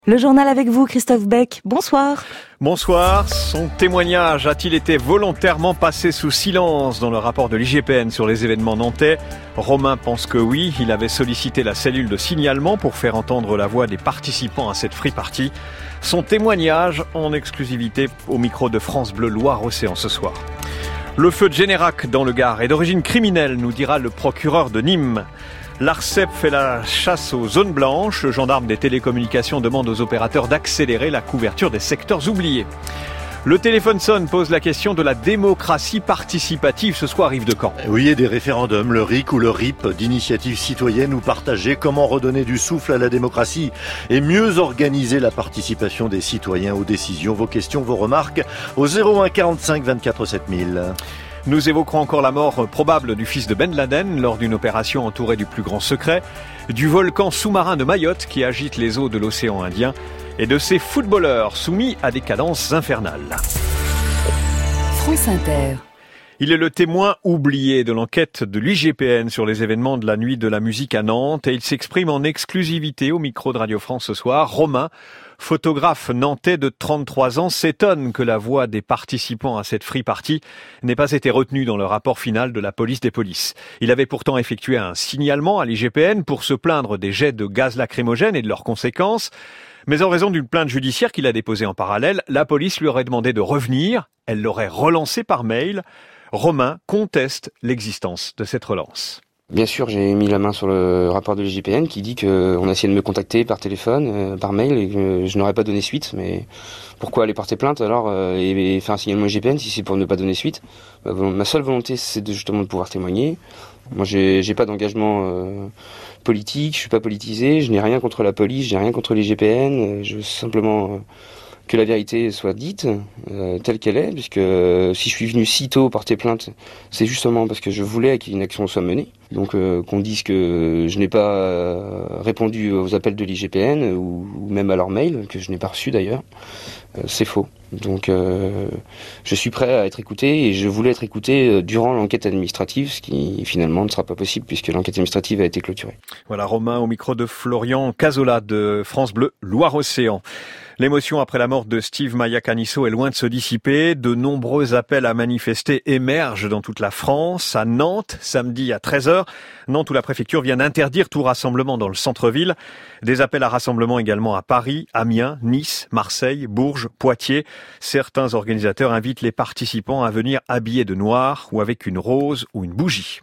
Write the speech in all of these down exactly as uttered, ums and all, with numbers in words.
Le journal avec vous, Christophe Beck. Bonsoir. Bonsoir. Son témoignage a-t-il été volontairement passé sous silence dans le rapport de l'I G P N sur les événements nantais ? Romain pense que oui. Il avait sollicité la cellule de signalement pour faire entendre la voix des participants à cette free party. Son témoignage en exclusivité au micro de France Bleu Loire-Océan ce soir. Le feu de Générac dans le Gard est d'origine criminelle, nous dira le procureur de Nîmes. L'Arcep fait la chasse aux zones blanches. Le gendarme des télécommunications demande aux opérateurs d'accélérer la couverture des secteurs oubliés. Le téléphone sonne, pose la question de la démocratie participative ce soir, Yves Decamp. Oui, et des référendums, le R I C ou le R I P, d'initiatives citoyennes ou partagées. Comment redonner du souffle à la démocratie et mieux organiser la participation des citoyens aux décisions. Vos questions, vos remarques au zéro un quarante-cinq vingt-quatre sept mille. Nous évoquerons encore la mort probable du fils de Ben Laden lors d'une opération entourée du plus grand secret, du volcan sous-marin de Mayotte qui agite les eaux de l'océan Indien et de ces footballeurs soumis à des cadences infernales. France Inter. Il est le témoin oublié de l'enquête de l'I G P N sur les événements de la nuit de la musique à Nantes et il s'exprime en exclusivité au micro de Radio France ce soir. Romain, photographe nantais de trente-trois ans, s'étonne que la voix des participants à cette free party n'ait pas été retenue dans le rapport final de la police des polices. Il avait pourtant effectué un signalement à l'I G P N pour se plaindre des jets de gaz lacrymogène et de leurs conséquences. Mais en raison d'une plainte judiciaire qu'il a déposée en parallèle, la police lui aurait demandé de revenir. Elle l'aurait relancé par mail. Romain conteste l'existence de cette relance. Bien sûr, j'ai mis la main sur le rapport de l'I G P N qui dit qu'on a essayé de me contacter par téléphone, euh, par mail, et que je n'aurais pas donné suite. Mais pourquoi aller porter plainte alors euh, et, et faire un signalement I G P N si c'est pour ne pas donner suite ? Bah, Ma seule volonté, c'est de, justement de pouvoir témoigner. Moi, j'ai, j'ai pas d'engagement euh, politique, je suis pas politisé, je n'ai rien contre la police, je n'ai rien contre l'I G P N. Je veux simplement... Euh, que la vérité soit dite euh, telle qu'elle est, puisque euh, si je suis venu si tôt porter plainte, c'est justement parce que je voulais qu'une action soit menée. Donc euh, qu'on dise que je n'ai pas euh, répondu aux appels de l'I G P N ou, ou même à leur mail, que je n'ai pas reçu d'ailleurs, euh, c'est faux. Donc euh, je suis prêt à être écouté et je voulais être écouté durant l'enquête administrative, ce qui finalement ne sera pas possible puisque l'enquête administrative a été clôturée. Voilà, Romain au micro de Florian Cazola de France Bleu Loire-Océan. L'émotion après la mort de Steve Maia Caniço est loin de se dissiper. De nombreux appels à manifester émergent dans toute la France. À Nantes, samedi à treize heures, Nantes où la préfecture vient d'interdire tout rassemblement dans le centre-ville. Des appels à rassemblement également à Paris, Amiens, Nice, Marseille, Bourges, Poitiers. Certains organisateurs invitent les participants à venir habillés de noir ou avec une rose ou une bougie.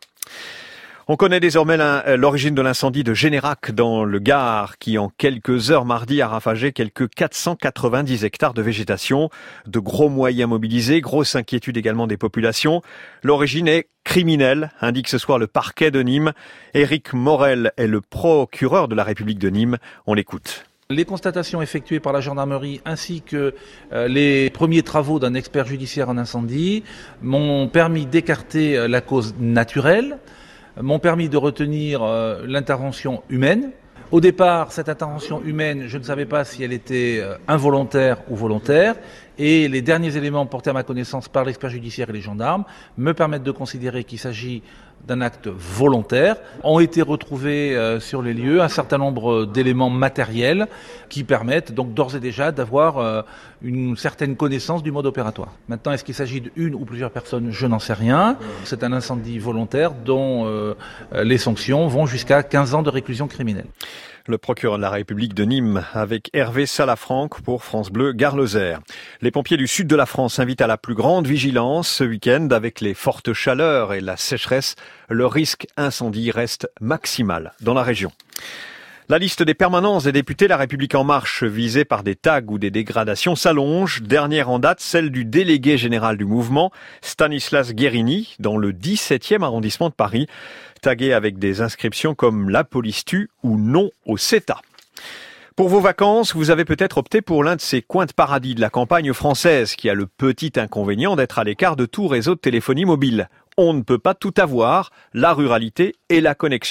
On connaît désormais l'origine de l'incendie de Générac dans le Gard qui en quelques heures mardi a ravagé quelques quatre cent quatre-vingt-dix hectares de végétation. De gros moyens mobilisés, grosse inquiétude également des populations. L'origine est criminelle, indique ce soir le parquet de Nîmes. Éric Morel est le procureur de la République de Nîmes. On l'écoute. Les constatations effectuées par la gendarmerie ainsi que euh, les premiers travaux d'un expert judiciaire en incendie m'ont permis d'écarter euh, la cause naturelle, m'ont permis de retenir euh, l'intervention humaine. Au départ, cette intervention humaine, je ne savais pas si elle était euh, involontaire ou volontaire. Et les derniers éléments portés à ma connaissance par l'expert judiciaire et les gendarmes me permettent de considérer qu'il s'agit d'un acte volontaire. Ont été retrouvés euh, sur les lieux un certain nombre d'éléments matériels qui permettent donc d'ores et déjà d'avoir euh, une certaine connaissance du mode opératoire. Maintenant, est-ce qu'il s'agit d'une ou plusieurs personnes ? Je n'en sais rien. C'est un incendie volontaire dont euh, les sanctions vont jusqu'à quinze ans de réclusion criminelle. Le procureur de la République de Nîmes avec Hervé Salafranque pour France Bleu Gard-Lozère. Les pompiers du sud de la France invitent à la plus grande vigilance ce week-end avec les fortes chaleurs et la sécheresse. Le risque incendie reste maximal dans la région. La liste des permanences des députés La République En Marche visés par des tags ou des dégradations s'allonge. Dernière en date, celle du délégué général du mouvement, Stanislas Guérini, dans le dix-septième arrondissement de Paris, tagué avec des inscriptions comme « La police tue » ou « Non au CETA ». Pour vos vacances, vous avez peut-être opté pour l'un de ces coins de paradis de la campagne française qui a le petit inconvénient d'être à l'écart de tout réseau de téléphonie mobile. On ne peut pas tout avoir, la ruralité et la connexion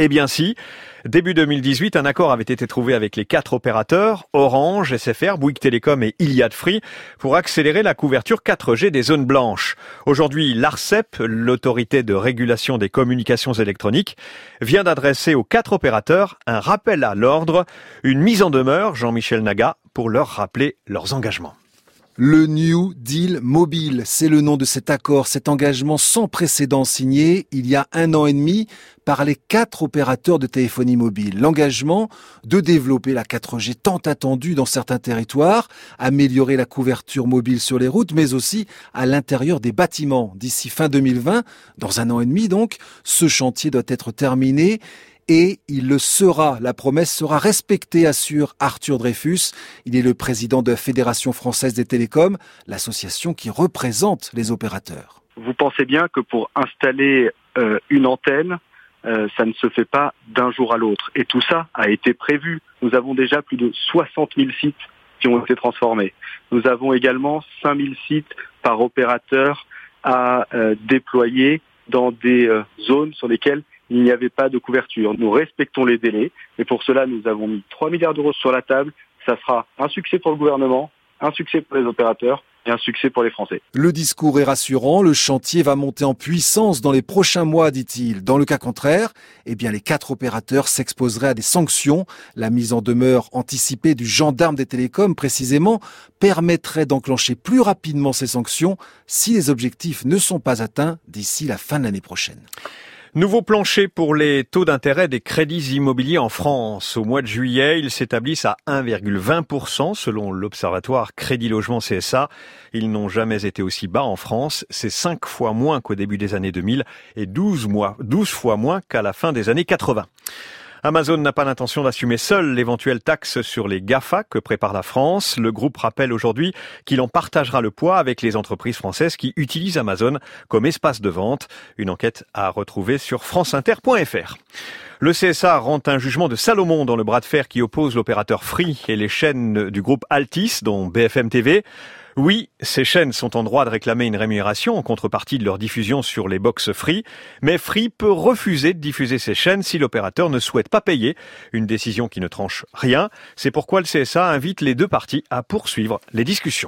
Eh bien si. Début deux mille dix-huit, un accord avait été trouvé avec les quatre opérateurs, Orange, S F R, Bouygues Télécom et Iliad Free, pour accélérer la couverture quatre G des zones blanches. Aujourd'hui, l'ARCEP, l'autorité de régulation des communications électroniques, vient d'adresser aux quatre opérateurs un rappel à l'ordre, une mise en demeure, Jean-Michel Naga, pour leur rappeler leurs engagements. Le New Deal Mobile, c'est le nom de cet accord, cet engagement sans précédent signé il y a un an et demi par les quatre opérateurs de téléphonie mobile. L'engagement de développer la quatre G tant attendue dans certains territoires, améliorer la couverture mobile sur les routes, mais aussi à l'intérieur des bâtiments. D'ici fin deux mille vingt, dans un an et demi donc, ce chantier doit être terminé. Et il le sera, la promesse sera respectée, assure Arthur Dreyfus. Il est le président de la Fédération française des télécoms, l'association qui représente les opérateurs. Vous pensez bien que pour installer euh, une antenne, euh, ça ne se fait pas d'un jour à l'autre. Et tout ça a été prévu. Nous avons déjà plus de soixante mille sites qui ont été transformés. Nous avons également cinq mille sites par opérateur à euh, déployer dans des euh, zones sur lesquelles il n'y avait pas de couverture. Nous respectons les délais et pour cela, nous avons mis trois milliards d'euros sur la table. Ça sera un succès pour le gouvernement, un succès pour les opérateurs et un succès pour les Français. Le discours est rassurant. Le chantier va monter en puissance dans les prochains mois, dit-il. Dans le cas contraire, eh bien, les quatre opérateurs s'exposeraient à des sanctions. La mise en demeure anticipée du gendarme des télécoms, précisément, permettrait d'enclencher plus rapidement ces sanctions si les objectifs ne sont pas atteints d'ici la fin de l'année prochaine. Nouveau plancher pour les taux d'intérêt des crédits immobiliers en France. Au mois de juillet, ils s'établissent à un virgule vingt pour cent selon l'observatoire Crédit Logement C S A. Ils n'ont jamais été aussi bas en France. C'est cinq fois moins qu'au début des années deux mille et douze mois, douze fois moins qu'à la fin des années quatre-vingts. Amazon n'a pas l'intention d'assumer seul l'éventuelle taxe sur les GAFA que prépare la France. Le groupe rappelle aujourd'hui qu'il en partagera le poids avec les entreprises françaises qui utilisent Amazon comme espace de vente. Une enquête à retrouver sur franceinter point f r. Le C S A rend un jugement de Salomon dans le bras de fer qui oppose l'opérateur Free et les chaînes du groupe Altis, dont B F M T V. Oui, ces chaînes sont en droit de réclamer une rémunération en contrepartie de leur diffusion sur les box Free, mais Free peut refuser de diffuser ces chaînes si l'opérateur ne souhaite pas payer, une décision qui ne tranche rien. C'est pourquoi le C S A invite les deux parties à poursuivre les discussions.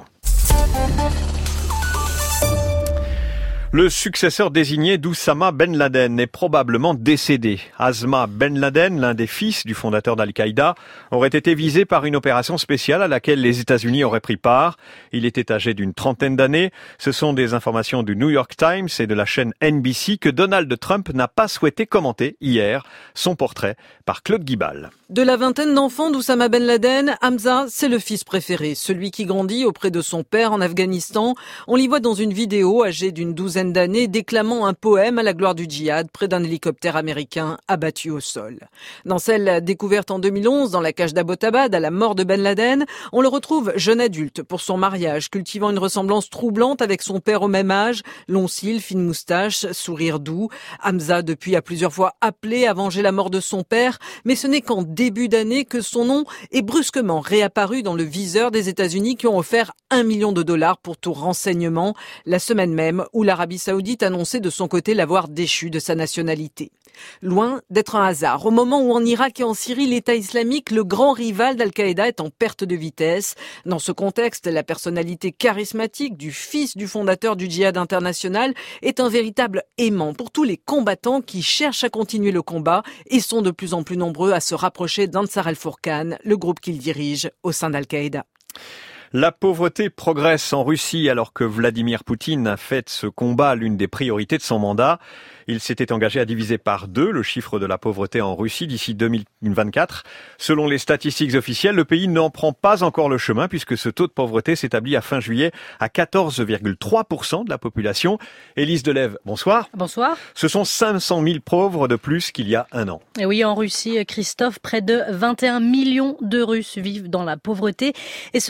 Le successeur désigné d'Oussama Ben Laden est probablement décédé. Asma Ben Laden, l'un des fils du fondateur d'Al-Qaïda, aurait été visé par une opération spéciale à laquelle les États-Unis auraient pris part. Il était âgé d'une trentaine d'années. Ce sont des informations du New York Times et de la chaîne N B C que Donald Trump n'a pas souhaité commenter hier. Son portrait par Claude Guibal. De la vingtaine d'enfants d'Oussama Ben Laden, Hamza, c'est le fils préféré, celui qui grandit auprès de son père en Afghanistan. On l'y voit dans une vidéo, âgé d'une douzaine d'années, déclamant un poème à la gloire du djihad près d'un hélicoptère américain abattu au sol. Dans celle découverte en deux mille onze dans la cage d'Abbottabad à la mort de Ben Laden, on le retrouve jeune adulte pour son mariage, cultivant une ressemblance troublante avec son père au même âge, long cils, fine moustache, sourire doux. Hamza, depuis, a plusieurs fois appelé à venger la mort de son père, mais ce n'est qu'en début d'année que son nom est brusquement réapparu dans le viseur des États-Unis qui ont offert un million de dollars pour tout renseignement, la semaine même où l'Arabie Saoudite annonçait de son côté l'avoir déchu de sa nationalité. Loin d'être un hasard, au moment où en Irak et en Syrie, l'État islamique, le grand rival d'Al-Qaïda, est en perte de vitesse. Dans ce contexte, la personnalité charismatique du fils du fondateur du djihad international est un véritable aimant pour tous les combattants qui cherchent à continuer le combat et sont de plus en plus nombreux à se rapprocher d'Ansar al-Furqan, le groupe qu'il dirige au sein d'Al-Qaïda. La pauvreté progresse en Russie alors que Vladimir Poutine a fait de ce combat l'une des priorités de son mandat. Il s'était engagé à diviser par deux le chiffre de la pauvreté en Russie d'ici deux mille vingt-quatre. Selon les statistiques officielles, le pays n'en prend pas encore le chemin puisque ce taux de pauvreté s'établit à fin juillet à quatorze virgule trois pour cent de la population. Élise Delève, bonsoir. Bonsoir. Ce sont cinq cent mille pauvres de plus qu'il y a un an. Et oui, en Russie, Christophe, près de vingt et un millions de Russes vivent dans la pauvreté. Et ce ne sont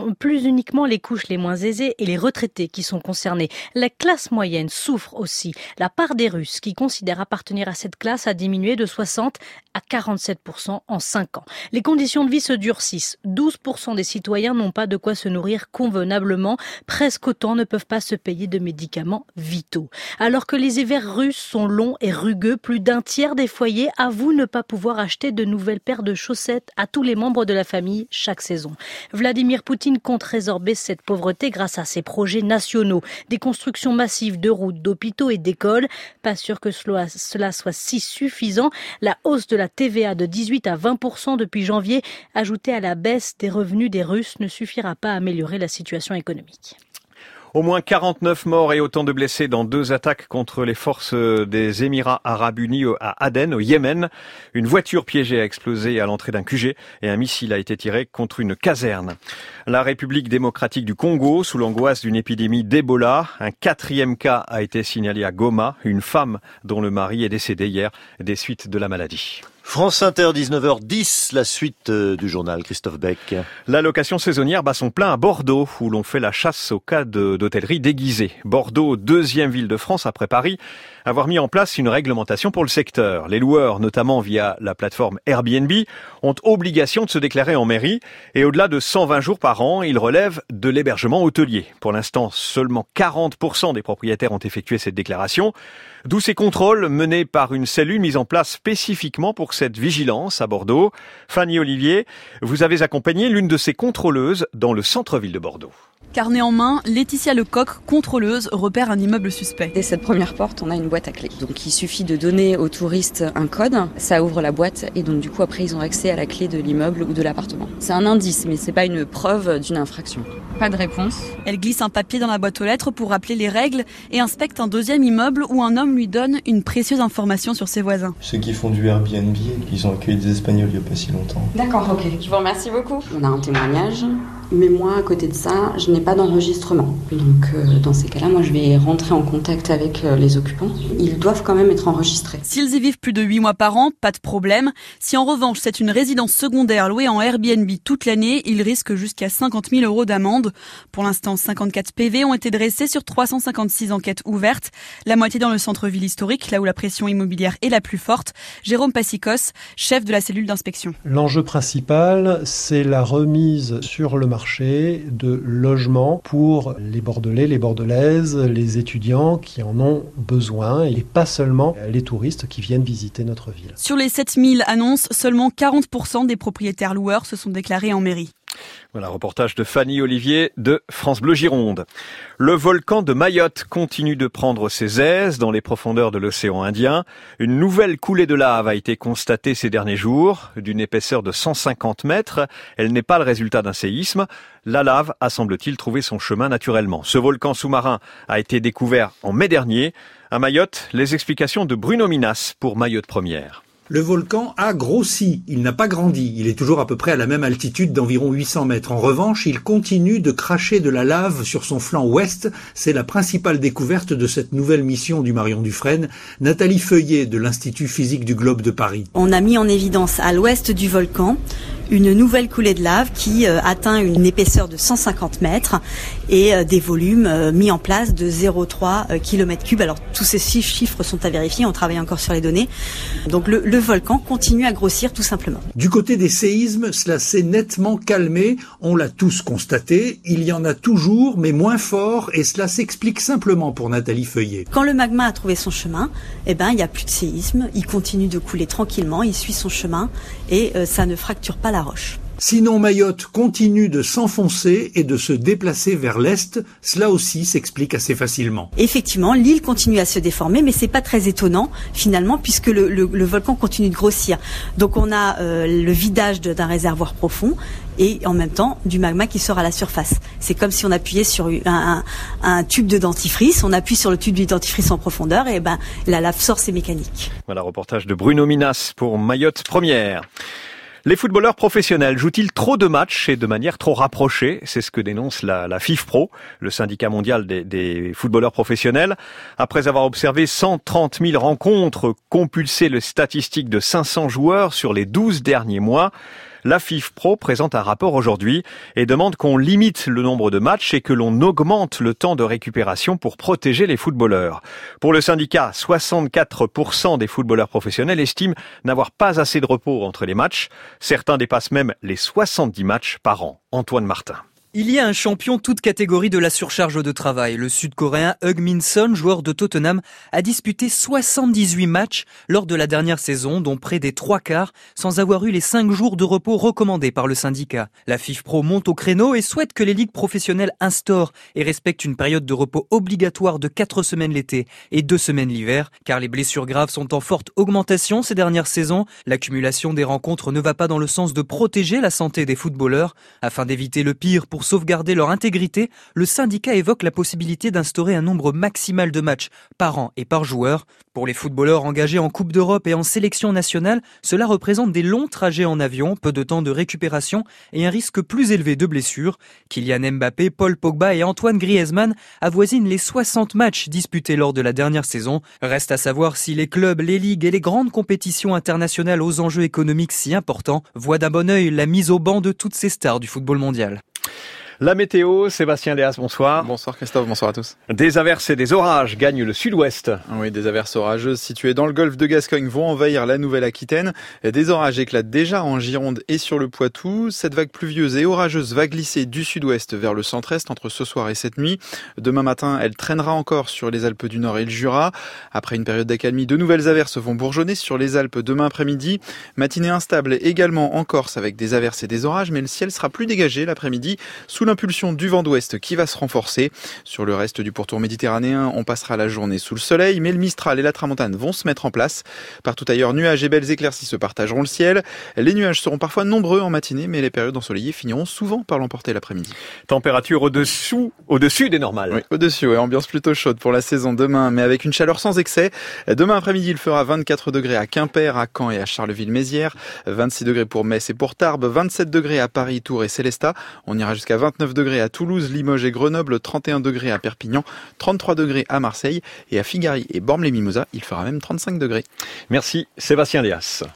sont plus uniquement les couches les moins aisées et les retraités qui sont concernés. La classe moyenne souffre aussi. La part des Russes qui considèrent appartenir à cette classe a diminué de soixante à quarante-sept pour cent en cinq ans. Les conditions de vie se durcissent. douze pour cent des citoyens n'ont pas de quoi se nourrir convenablement. Presque autant ne peuvent pas se payer de médicaments vitaux. Alors que les hivers russes sont longs et rugueux, plus d'un tiers des foyers avouent ne pas pouvoir acheter de nouvelles paires de chaussettes à tous les membres de la famille chaque saison. Vladimir Poutine compte résorber cette pauvreté grâce à ses projets nationaux. Des constructions massives de routes, d'hôpitaux et d'écoles. Pas sûr que cela, cela soit si suffisant. La hausse de la T V A de dix-huit à vingt pour cent depuis janvier, ajoutée à la baisse des revenus des Russes, ne suffira pas à améliorer la situation économique. Au moins quarante-neuf morts et autant de blessés dans deux attaques contre les forces des Émirats Arabes Unis à Aden, au Yémen. Une voiture piégée a explosé à l'entrée d'un Q G et un missile a été tiré contre une caserne. La République démocratique du Congo, sous l'angoisse d'une épidémie d'Ebola, un quatrième cas a été signalé à Goma, une femme dont le mari est décédé hier des suites de la maladie. France Inter, dix-neuf heures dix, la suite du journal, Christophe Beck. La location saisonnière bat son plein à Bordeaux, où l'on fait la chasse aux cas de, d'hôtellerie déguisée. Bordeaux, deuxième ville de France après Paris, avoir mis en place une réglementation pour le secteur. Les loueurs, notamment via la plateforme Airbnb, ont obligation de se déclarer en mairie et au-delà de cent vingt jours par an, ils relèvent de l'hébergement hôtelier. Pour l'instant, seulement quarante pour cent des propriétaires ont effectué cette déclaration. D'où ces contrôles menés par une cellule mise en place spécifiquement pour cette vigilance à Bordeaux. Fanny Olivier, vous avez accompagné l'une de ces contrôleuses dans le centre-ville de Bordeaux. Carnet en main, Laetitia Lecoq, contrôleuse, repère un immeuble suspect. Dès cette première porte, on a une boîte à clé. Donc il suffit de donner aux touristes un code, ça ouvre la boîte et donc du coup après ils ont accès à la clé de l'immeuble ou de l'appartement. C'est un indice mais c'est pas une preuve d'une infraction. Pas de réponse. Elle glisse un papier dans la boîte aux lettres pour rappeler les règles et inspecte un deuxième immeuble où un homme lui donne une précieuse information sur ses voisins. Ceux qui font du Airbnb, ils ont accueilli des Espagnols il y a pas si longtemps. D'accord, ok. Je vous remercie beaucoup. On a un témoignage. Mais moi, à côté de ça, je n'ai pas d'enregistrement. Donc, euh, dans ces cas-là, moi, je vais rentrer en contact avec euh, les occupants. Ils doivent quand même être enregistrés. S'ils y vivent plus de huit mois par an, pas de problème. Si en revanche, c'est une résidence secondaire louée en Airbnb toute l'année, ils risquent jusqu'à cinquante mille euros d'amende. Pour l'instant, cinquante-quatre P V ont été dressés sur trois cent cinquante-six enquêtes ouvertes. La moitié dans le centre-ville historique, là où la pression immobilière est la plus forte. Jérôme Passicos, chef de la cellule d'inspection. L'enjeu principal, c'est la remise sur le marché de logements pour les Bordelais, les Bordelaises, les étudiants qui en ont besoin et pas seulement les touristes qui viennent visiter notre ville. Sur les sept mille annonces, seulement quarante pour cent des propriétaires loueurs se sont déclarés en mairie. Voilà, reportage de Fanny Olivier de France Bleu Gironde. Le volcan de Mayotte continue de prendre ses aises dans les profondeurs de l'océan Indien. Une nouvelle coulée de lave a été constatée ces derniers jours, d'une épaisseur de cent cinquante mètres. Elle n'est pas le résultat d'un séisme. La lave a, semble-t-il, trouvé son chemin naturellement. Ce volcan sous-marin a été découvert en mai dernier. À Mayotte, les explications de Bruno Minas pour Mayotte Première. Le volcan a grossi, il n'a pas grandi, il est toujours à peu près à la même altitude d'environ huit cents mètres. En revanche, il continue de cracher de la lave sur son flanc ouest. C'est la principale découverte de cette nouvelle mission du Marion Dufresne. Nathalie Feuillet de l'Institut physique du globe de Paris. On a mis en évidence à l'ouest du volcan une nouvelle coulée de lave qui euh, atteint une épaisseur de cent cinquante mètres et euh, des volumes euh, mis en place de zéro virgule trois euh, kilomètres cubes. Alors tous ces six chiffres sont à vérifier, on travaille encore sur les données. Donc le, le volcan continue à grossir tout simplement. Du côté des séismes, cela s'est nettement calmé, on l'a tous constaté, il y en a toujours mais moins fort et cela s'explique simplement pour Nathalie Feuillet. Quand le magma a trouvé son chemin, eh ben, il n'y a plus de séisme, il continue de couler tranquillement, il suit son chemin et euh, ça ne fracture pas la roche. Sinon, Mayotte continue de s'enfoncer et de se déplacer vers l'est. Cela aussi s'explique assez facilement. Effectivement, l'île continue à se déformer, mais c'est pas très étonnant finalement, puisque le, le, le volcan continue de grossir. Donc on a euh, le vidage de, d'un réservoir profond et en même temps du magma qui sort à la surface. C'est comme si on appuyait sur un, un, un tube de dentifrice, on appuie sur le tube du dentifrice en profondeur et ben la lave sort, c'est mécanique. Voilà, reportage de Bruno Minas pour Mayotte Première. Les footballeurs professionnels jouent-ils trop de matchs et de manière trop rapprochée? C'est ce que dénonce la, la FIFPro, le syndicat mondial des, des footballeurs professionnels. Après avoir observé cent trente mille rencontres, compulsé les statistiques de cinq cents joueurs sur les douze derniers mois, La FIFPro présente un rapport aujourd'hui et demande qu'on limite le nombre de matchs et que l'on augmente le temps de récupération pour protéger les footballeurs. Pour le syndicat, soixante-quatre pour cent des footballeurs professionnels estiment n'avoir pas assez de repos entre les matchs. Certains dépassent même les soixante-dix matchs par an. Antoine Martin. Il y a un champion toute catégorie de la surcharge de travail. Le Sud-Coréen Heung-min Son, joueur de Tottenham, a disputé soixante-dix-huit matchs lors de la dernière saison, dont près des trois quarts, sans avoir eu les cinq jours de repos recommandés par le syndicat. La FIFPro monte au créneau et souhaite que les ligues professionnelles instaurent et respectent une période de repos obligatoire de quatre semaines l'été et deux semaines l'hiver, car les blessures graves sont en forte augmentation ces dernières saisons. L'accumulation des rencontres ne va pas dans le sens de protéger la santé des footballeurs. Afin d'éviter le pire pour sauvegarder leur intégrité, le syndicat évoque la possibilité d'instaurer un nombre maximal de matchs par an et par joueur. Pour les footballeurs engagés en Coupe d'Europe et en sélection nationale, cela représente des longs trajets en avion, peu de temps de récupération et un risque plus élevé de blessures. Kylian Mbappé, Paul Pogba et Antoine Griezmann avoisinent les soixante matchs disputés lors de la dernière saison. Reste à savoir si les clubs, les ligues et les grandes compétitions internationales aux enjeux économiques si importants voient d'un bon œil la mise au banc de toutes ces stars du football mondial. La météo, Sébastien Léas, bonsoir. Bonsoir Christophe, bonsoir à tous. Des averses et des orages gagnent le sud-ouest. Oui, des averses orageuses situées dans le golfe de Gascogne vont envahir la Nouvelle-Aquitaine. Des orages éclatent déjà en Gironde et sur le Poitou. Cette vague pluvieuse et orageuse va glisser du sud-ouest vers le centre-est entre ce soir et cette nuit. Demain matin, elle traînera encore sur les Alpes du Nord et le Jura. Après une période d'accalmie, de nouvelles averses vont bourgeonner sur les Alpes demain après-midi. Matinée instable également en Corse avec des averses et des orages, mais le ciel sera plus dégagé l'après-midi sous l'impulsion du vent d'ouest qui va se renforcer. Sur le reste du pourtour méditerranéen, on passera la journée sous le soleil, mais le Mistral et la Tramontane vont se mettre en place. Partout ailleurs, nuages et belles éclaircies se partageront le ciel. Les nuages seront parfois nombreux en matinée, mais les périodes ensoleillées finiront souvent par l'emporter l'après-midi. Température au-dessous, au-dessus des normales. Oui, au-dessus, ouais, ambiance plutôt chaude pour la saison demain, mais avec une chaleur sans excès. Demain après-midi, il fera vingt-quatre degrés à Quimper, à Caen et à Charleville-Mézières, vingt-six degrés pour Metz et pour Tarbes, vingt-sept degrés à Paris, Tours et Célestat. On ira jusqu'à vingt-neuf degrés à Toulouse, Limoges et Grenoble, trente et un degrés à Perpignan, trente-trois degrés à Marseille et à Figari et Bormes-les-Mimosas, il fera même trente-cinq degrés. Merci Sébastien Léas.